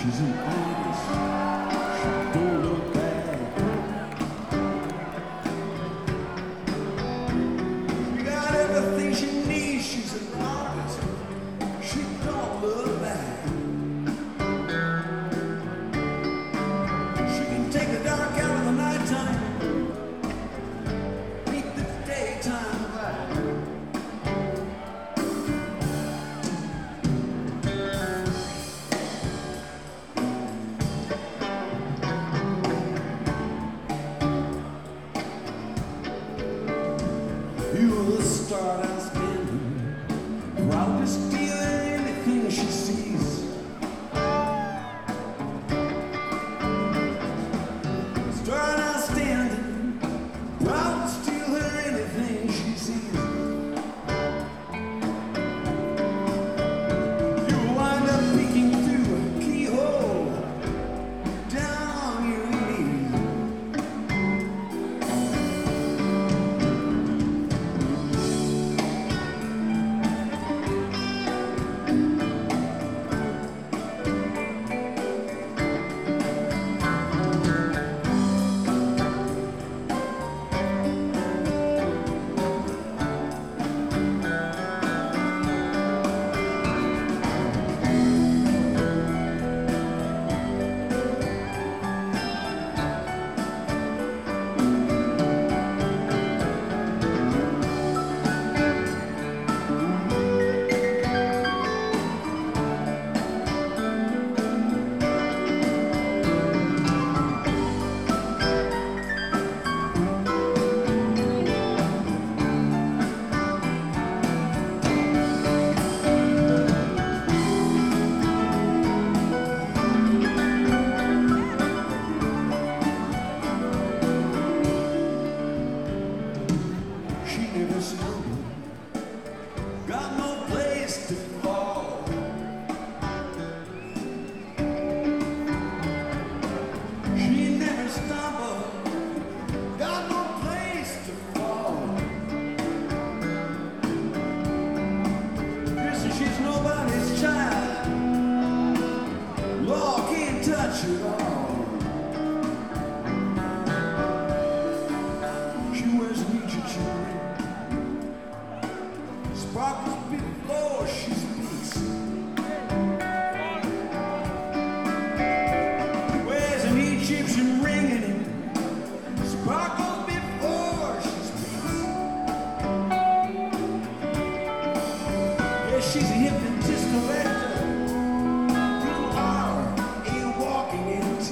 She's an artist. She don't look back. She got everything she needs. She's an artist. She don't look back. She can take the dark out of the nighttime, beat the daytime black. You're the stardust spinning, proud to steal anything she sees. Stardust standing, proud to steal her anything she sees. You wind up peeking through a keyhole, down on your knees. She never stumbled, got no place to fall. She never stumbled, got no place to fall. Listen, she's nobody's child, law can't touch her all. She wears Nietzsche jewelry, sparkles before she speaks. Wears an Egyptian ring in it, sparkles before she speaks. Yeah, she's a hypnotist collector. You are a walking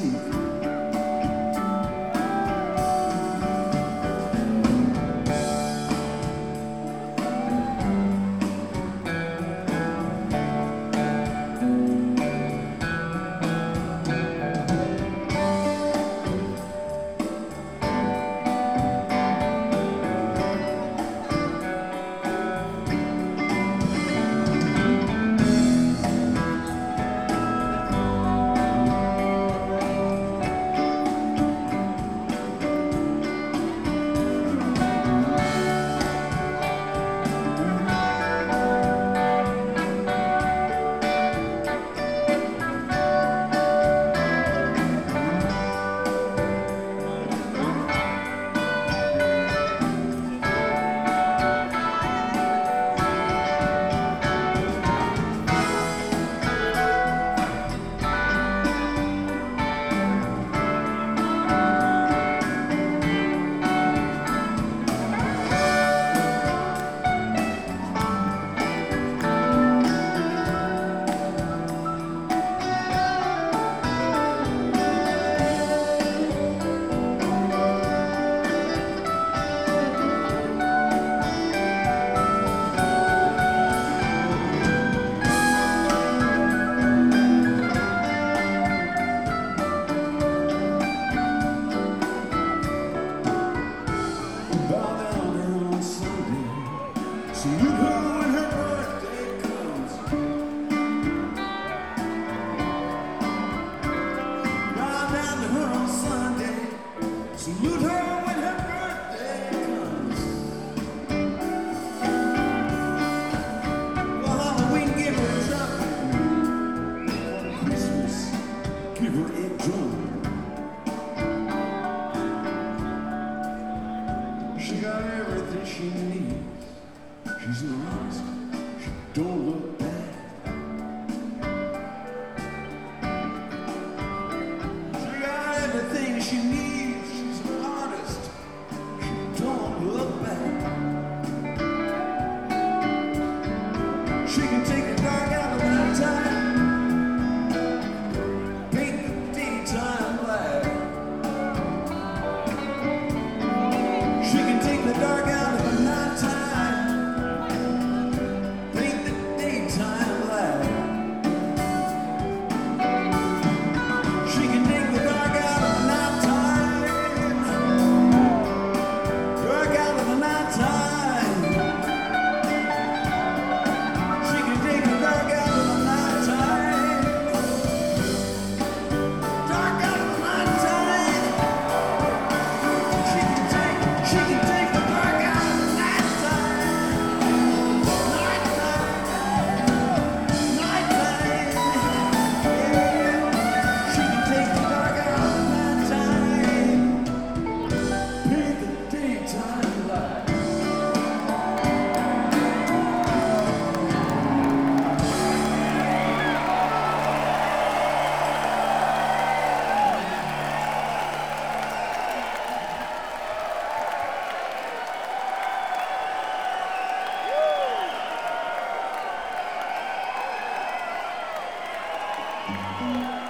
she needs. She's an artist. She don't look back. She can take the dark out of the nighttime, paint the daytime black. She can take the dark out of the nighttime, paint the daytime black. She can take the dark out of the nighttime, dark out of the nighttime. Thank you.